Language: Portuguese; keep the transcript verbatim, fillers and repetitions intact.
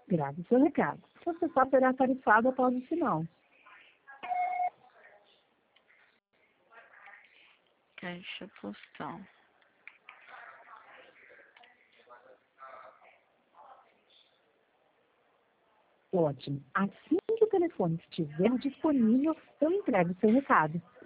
Grave seu recado. Você só será tarifado após o sinal. Caixa postal. Ótimo. Assim que o telefone estiver disponível, eu entrego seu recado.